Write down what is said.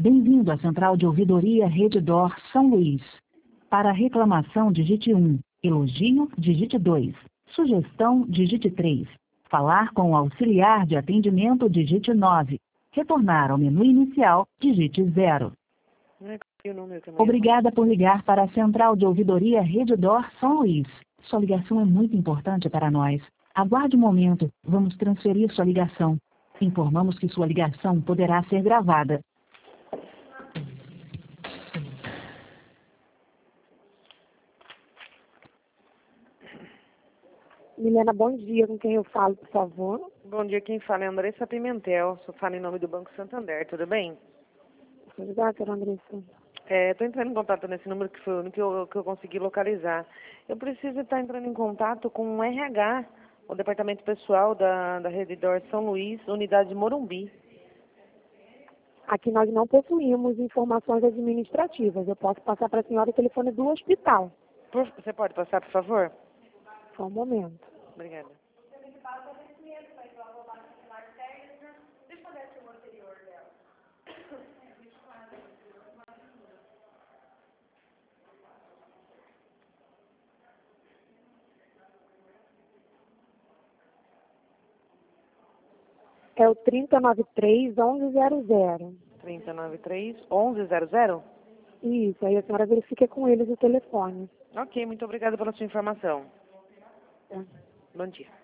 Bem-vindo à Central de Ouvidoria Redditor São Luís. Para reclamação, digite 1. Elogio, digite 2. Sugestão, digite 3. Falar com o auxiliar de atendimento, digite 9. Retornar ao menu inicial, digite 0. Obrigada por ligar para a Central de Ouvidoria Redditor São Luís. Sua ligação é muito importante para nós. Aguarde um momento, vamos transferir sua ligação. Informamos que sua ligação poderá ser gravada. Milena, bom dia. Com quem eu falo, por favor? Bom dia, quem fala é Andressa Pimentel. Sou fala em nome do Banco Santander, tudo bem? Obrigada, Andressa. Estou entrando em contato nesse número que foi o único que eu consegui localizar. Eu preciso estar entrando em contato com o RH, o departamento pessoal da Redditor São Luís, unidade Morumbi. Aqui nós não possuímos informações administrativas. Eu posso passar para a senhora o telefone do hospital. Você pode passar, por favor? Só um momento. Obrigada. É o 3093-1100. 3093-1100? Isso, aí a senhora verifica com eles o telefone. Ok, muito obrigada pela sua informação. É. Bom dia.